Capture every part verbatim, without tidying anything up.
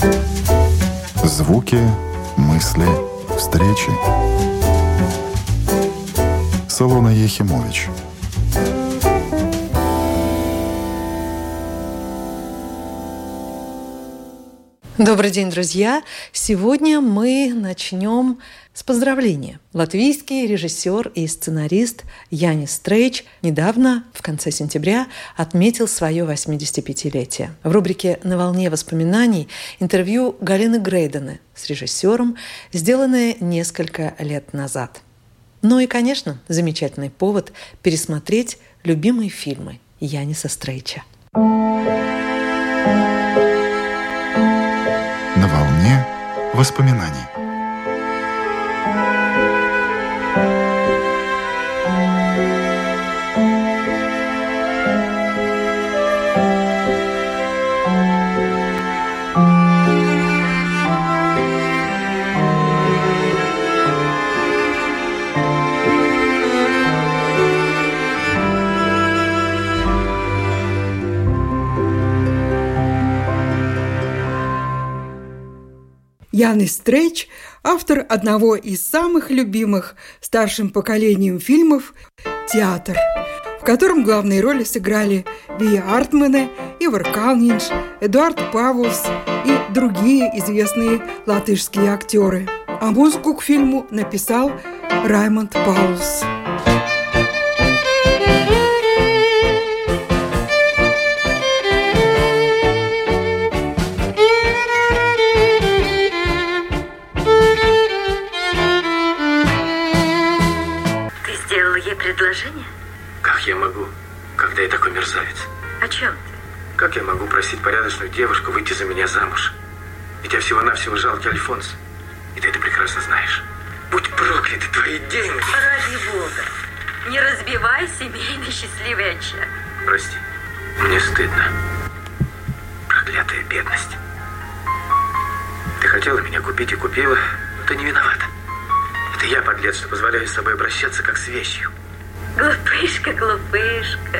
Звуки, мысли, встречи. Солона Ехимович. Добрый день, друзья! Сегодня мы начнем с поздравления. Латвийский режиссер и сценарист Янис Стreičs недавно, в конце сентября, отметил свое восьмидесятипятилетие. В рубрике «На волне воспоминаний» интервью Галины Грейдены с режиссером, сделанное несколько лет назад. Ну и, конечно, замечательный повод пересмотреть любимые фильмы Яниса Стreičsa. На волне воспоминаний. Янис Стreičs – автор одного из самых любимых старшим поколением фильмов «Театр», в котором главные роли сыграли Вия Артмане, Ивар Калнинш, Эдуард Павлс и другие известные латышские актеры. А музыку к фильму написал Раймонд Паулс. Предложение? Как я могу, когда я такой мерзавец? О чем ты? Как я могу просить порядочную девушку выйти за меня замуж? Ведь я всего-навсего жалкий Альфонс. И ты это прекрасно знаешь. Будь прокляты твои деньги! Ради Бога, не разбивай семейный счастливый очаг. Прости, мне стыдно. Проклятая бедность. Ты хотела меня купить и купила, но ты не виновата. Это я, подлец, что позволяю с собой обращаться как с вещью. Глупышка, глупышка.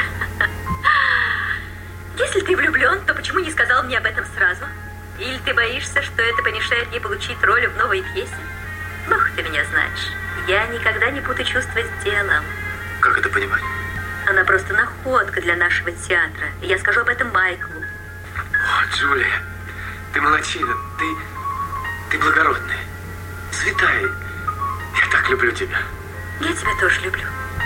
Если ты влюблен, то почему не сказал мне об этом сразу? Или ты боишься, что это помешает мне получить роль в новой пьесе? Плохо ты меня знаешь. Я никогда не путаю чувства с делом. Как это понимать? Она просто находка для нашего театра. И я скажу об этом Майклу. О, Джулия, ты молодчина, ты, ты благородная, святая. Я так люблю тебя. Я тебя тоже люблю.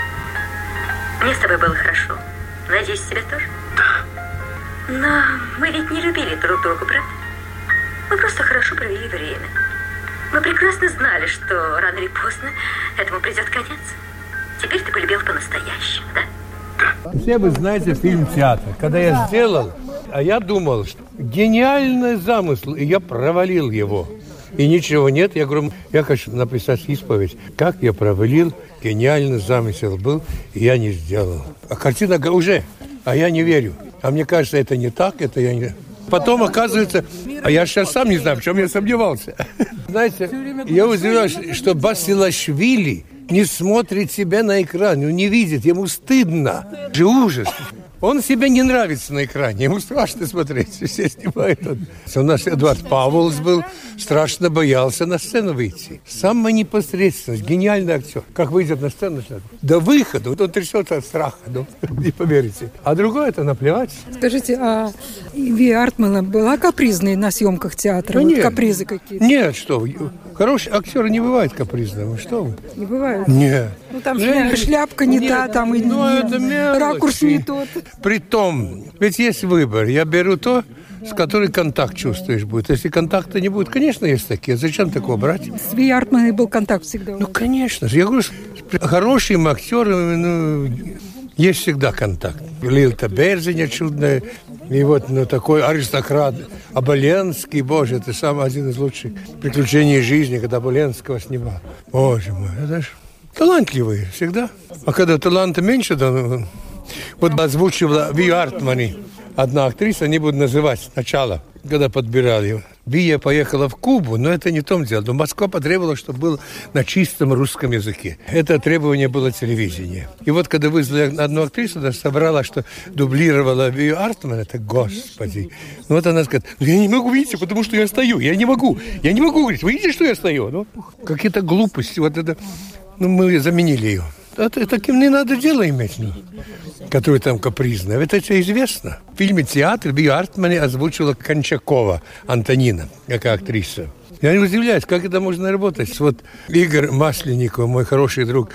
Мне с тобой было хорошо. Надеюсь, тебя тоже? Да. Но мы ведь не любили друг друга, правда? Мы просто хорошо провели время. Мы прекрасно знали, что рано или поздно этому придет конец. Теперь ты полюбил по-настоящему, да? Да. Все вы знаете фильм «Театр». Когда я сделал, а я думал, что гениальный замысел, и я провалил его. И ничего нет. Я говорю, я хочу написать исповедь. Как я провалил, гениальный замысел был, и я не сделал. А картина уже, а я не верю. А мне кажется, это не так, это я не... Потом оказывается, а я сейчас сам не знаю, в чем я сомневался. Знаете, я удивляюсь, что Басилашвили не смотрит себя на экране, он не видит, ему стыдно. Же ужас. Он себе не нравится на экране, ему страшно смотреть, все снимают. У нас Эдуард Павлс был, страшно боялся на сцену выйти. Самый непосредственный, гениальный актер. Как выйдет на сцену, до выхода, вот он трясется от страха, ну, не поверите. А другой это наплевать. Скажите, а Вия Артмане была капризной на съемках театра? Да вот нет. Капризы какие-то? Нет, что вы. Хорошие актеры не бывают капризными, что вы? Не бывает? Нет. Ну там шля... шляпка не Нет, та, там и ну, это мелочи. Ракурс не тот. Притом, ведь есть выбор. Я беру то, с которой контакт чувствуешь будет. Если контакта не будет, конечно, есть такие. Зачем такого брать? С Вией Артмане был контакт всегда. Ну, конечно же. Я говорю, с хорошими актерами, ну, есть всегда контакт. Лилта Берзиня чудная. И вот, ну, такой аристократ Оболенский, боже, это сам один из лучших приключений жизни, когда Оболенского снимал. Боже мой, это ж талантливые всегда. А когда таланта меньше, да, ну, вот озвучивала Вию Артмане одна актриса, не буду называть сначала, когда подбирали. Вия поехала в Кубу, но это не в том дело. Но Москва потребовала, чтобы был на чистом русском языке. Это требование было телевидения. И вот когда вызвали одну актрису, она собрала, что дублировала Вию Артман, это господи. Ну вот она сказала, ну я не могу, видите, потому что я стою. Я не могу. Я не могу говорить. Вы видите, что я стою? Ну, какие-то глупости. Вот это. Ну, мы заменили ее. Это, таким не надо дело иметь, ну, который там капризный. Это все известно. В фильме «Театр» Вию Артман озвучила Кончакова Антонина, как актриса. Я не удивляюсь, как это можно работать. Вот Игорь Масленников, мой хороший друг,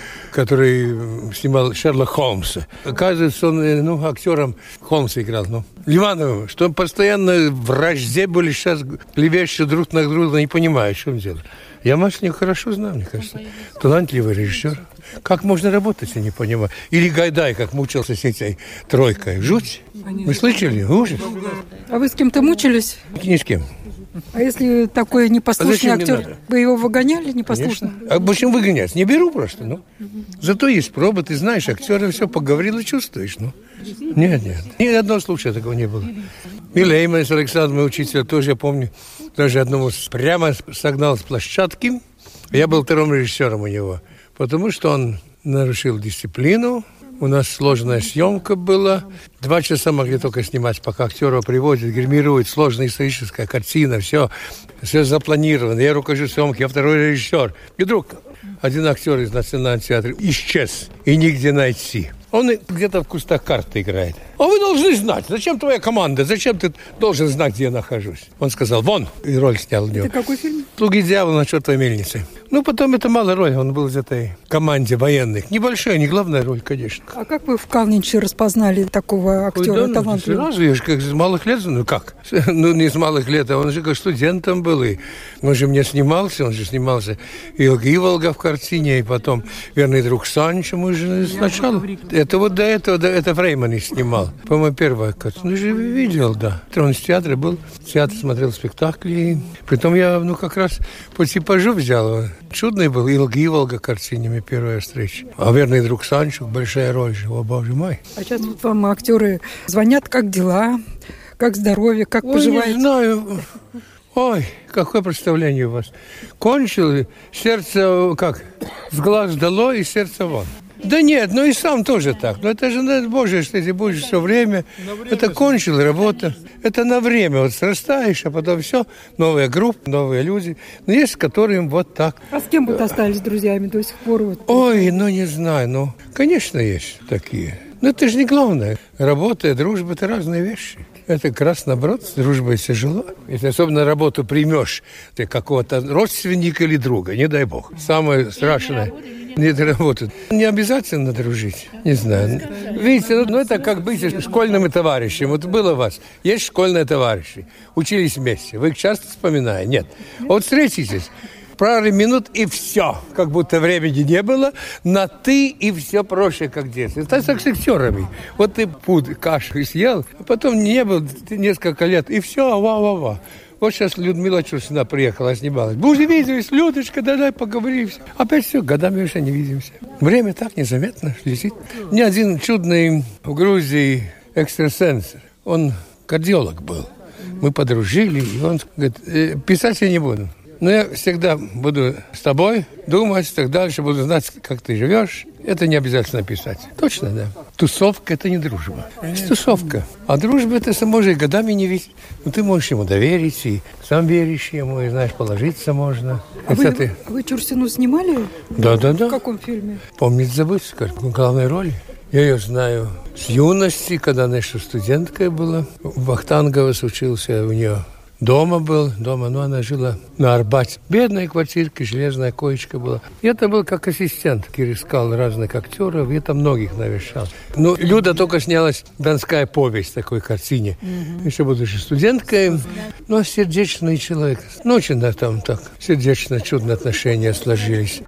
который снимал Шерлока Холмса. Оказывается, он ну, актером Холмса играл. Ну. Ливановым, что он постоянно в вражде были сейчас клевещут друг на друга, не понимаю, что он делает. Я Масленникова хорошо знаю, мне кажется. Талантливый режиссер. Как можно работать, я не понимаю. Или Гайдай, как мучился с этой тройкой. Жуть. Вы слышали? Ужас. А вы с кем-то мучились? Ни с кем. А если такой непослушный а актер, вы его выгоняли непослушно? Конечно. А почему выгонять? Не беру просто, ну. Зато есть проба, ты знаешь, актеры все поговорил и чувствуешь, ну. Нет, нет. Ни одного случая такого не было. И Лейман с Александром, мой учитель, тоже, я помню, даже одному прямо согнал с площадки. Я был вторым режиссером у него, потому что он нарушил дисциплину. У нас сложная съемка была. Два часа могли только снимать, пока актера приводят, гримируют. Сложная историческая картина, все, все запланировано. Я руковожу съемкой, я второй режиссер. И вдруг один актер из Национального театра исчез, и нигде найти. Он где-то в кустах карты играет. А вы должны знать, зачем твоя команда, зачем ты должен знать, где я нахожусь? Он сказал, вон, и роль снял в него. Это какой фильм? «Слуги дьявола» на чертовой мельнице. Ну, потом это малая роль, он был из этой команде военных. Небольшая, не главная роль, конечно. А как вы в Калнинче распознали такого актера, да, талантливого? Сразу, я же как с малых лет, ну как? Ну, не с малых лет, а он же как студентом был. И он же мне снимался, он же снимался и Иволга в картине, и потом «Верный друг Санчо», мы же сначала... Это вот до этого, до, это Фрейман и снимал. По-моему, первая картина. Ну, же видел, да. Он из театра был, в театре смотрел спектакли. Притом я, ну, как раз по типажу взял. Чудный был Илга Иволга картине, первая встреча. А «Верный друг Санчо», большая роль же, о, боже мой. А сейчас вот вам актеры звонят, как дела, как здоровье, как Ой, поживаете? Не знаю. Ой, какое представление у вас. Кончил, сердце, как, с глаз дало и сердце вон. Да нет, ну и сам тоже так. Но это же, ну, боже, что ты будешь все время. время это кончил работа. Это на время. Вот срастаешь, а потом все. Новая группа, новые люди. Но есть, которым вот так. А с кем вот остались друзьями до сих пор? Вот? Ой, ну не знаю. Ну, конечно, есть такие. Но это же не главное. Работа и дружба – это разные вещи. Это как раз наоборот, с дружбой тяжело. Если особенно работу примешь, ты какого-то родственника или друга, не дай бог. Самое страшное – не работать. Не обязательно дружить, не знаю. Видите, ну это как быть школьными товарищами. Вот было у вас, есть школьные товарищи, учились вместе. Вы их часто вспоминаете? Нет. Вот встретитесь, пару минут и все. Как будто времени не было. На «ты» и все проще, как в детстве. Так как с актерами. Вот ты пуд, кашу съел, а потом не был несколько лет, и все, ва-ва-ва. Вот сейчас Людмила Чурсина приехала, снималась. Мы уже виделись, Людочка, давай поговорим. Опять все, годами уже не видимся. Время так незаметно летит. Ни один чудный в Грузии экстрасенс, он кардиолог был. Мы подружили, и он говорит, писать я не буду. Но я всегда буду с тобой думать, так дальше буду знать, как ты живешь. Это не обязательно писать. Точно, да. Тусовка – это не дружба. Это тусовка. А дружба – это можешь годами не видеть. Но ты можешь ему доверить, и сам веришь ему, и, знаешь, положиться можно. А вы, ты... вы Чурсину снимали? Да, да, да. В каком фильме? Помнить забыть, скажем, в главной роли. Я ее знаю с юности, когда она еще студенткой была. В Вахтангово учился у нее. Дома был, дома, но она жила на Арбате. Бедная квартирка, железная коечка была. Я-то был как ассистент, искал разных актеров, я там многих навещал. Ну, Люда только снялась «Донская повесть» в такой картине. Mm-hmm. Еще будучи студенткой, но сердечный человек. Ну, очень да, там так сердечно чудные отношения сложились.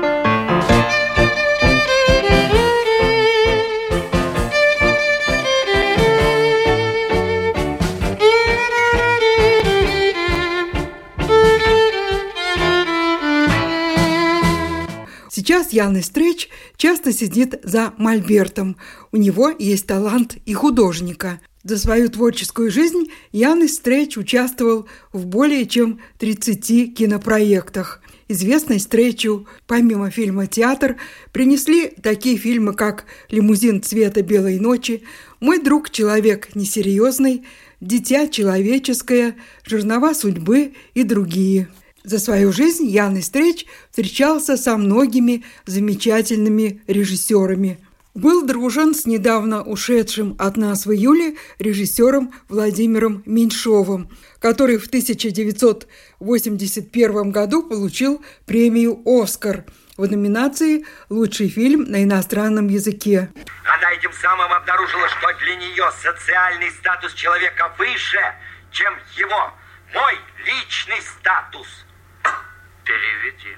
Сейчас Ян Истреч часто сидит за мольбертом. У него есть талант и художника. За свою творческую жизнь Янис Стрэйч участвовал в более чем тридцати кинопроектах. Известность Стрэйчу, помимо фильма «Театр», принесли такие фильмы, как «Лимузин цвета белой ночи», «Мой друг человек несерьезный», «Дитя человеческое», «Жернова судьбы» и другие. За свою жизнь Янис Стрэйч встречался со многими замечательными режиссерами. Был дружен с недавно ушедшим от нас в июле режиссером Владимиром Меньшовым, который в тысяча девятьсот восемьдесят первом году получил премию «Оскар» в номинации «Лучший фильм на иностранном языке». Она этим самым обнаружила, что для нее социальный статус человека выше, чем его, мой личный статус. Переведи.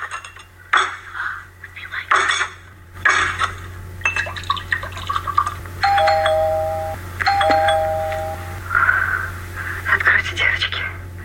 Откройте, девочки.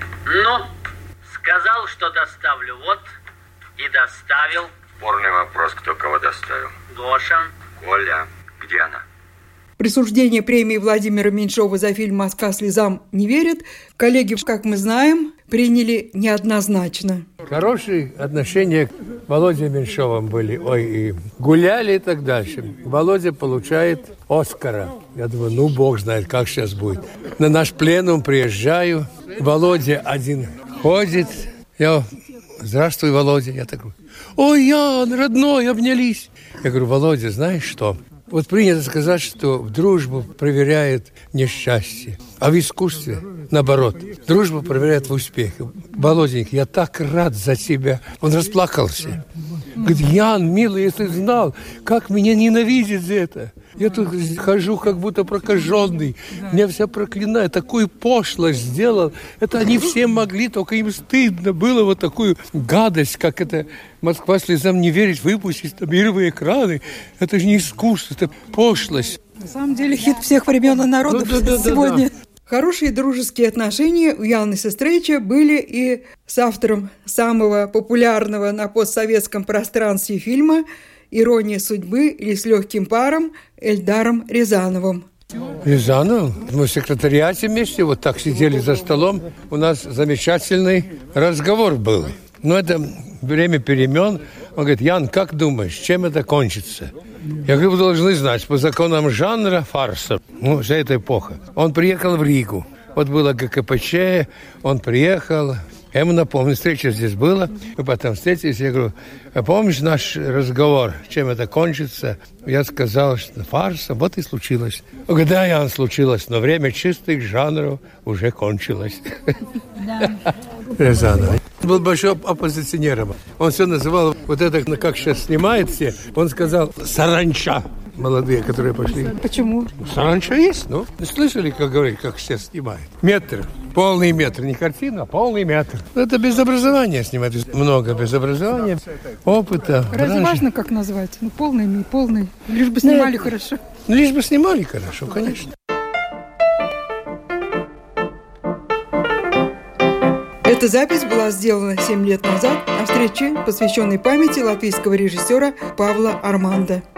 Ну, сказал, что доставлю. Вот и доставил. Спорный вопрос, кто кого доставил. Гоша. Коля. Где она? Присуждение премии Владимира Меньшова за фильм «Москва слезам не верит» коллеги, как мы знаем, приняли неоднозначно. Хорошие отношения к Володе Меньшовым были. Ой, и гуляли и так дальше. Володя получает «Оскара». Я думаю, ну, бог знает, как сейчас будет. На наш пленум приезжаю. Володя один ходит. Я, здравствуй, Володя. Я такой, ой, Ян, родной, обнялись. Я говорю, Володя, знаешь что? Вот принято сказать, что в дружбу проверяет несчастье, а в искусстве, наоборот, дружба проверяет в успехе. Володенька, я так рад за тебя. Он расплакался. Говорит, Ян, милый, если знал, как меня ненавидит за это. Я тут хожу, как будто прокаженный. Меня вся проклинает. Такую пошлость сделал. Это они все могли, только им стыдно было вот такую гадость, как это «Москва слезам не верит» выпустить на мировые экраны. Это же не искусство, это пошлость. На самом деле хит всех времен и народов да, да, да, сегодня. Да, да. Хорошие дружеские отношения у Яниса Стрэйча были и с автором самого популярного на постсоветском пространстве фильма «Ирония судьбы» или «С легким паром» Эльдаром Рязановым. Рязанов? Мы в секретариате вместе вот так сидели за столом. У нас замечательный разговор был. Но это время перемен. Он говорит, Ян, как думаешь, чем это кончится? Я говорю, вы должны знать, по законам жанра фарса, ну, вся эта эпоха. Он приехал в Ригу. Вот было ГКПЧ, он приехал. Я ему напомню, встреча здесь была. Мы потом встретились. Я говорю, а помнишь наш разговор, чем это кончится? Я сказал, что фарса, вот и случилось. Он говорит, да, Ян, случилось, но время чистых жанров уже кончилось. Рязанов. Он был большим оппозиционером. Он все называл, вот это, как сейчас снимает все, он сказал, саранча. Молодые, которые пошли. Почему? Саранча есть, ну. Слышали, как говорить, как все снимают? Метр. Полный метр. Не картина, а полный метр. Это без образования снимать. Много без образования, опыта. Разве важно, как назвать? Ну, полный, не полный. Лишь бы снимали Нет. хорошо. Ну, лишь бы снимали хорошо, конечно. Эта запись была сделана семь лет назад на встрече, посвященной памяти латвийского режиссера Павла Армандо.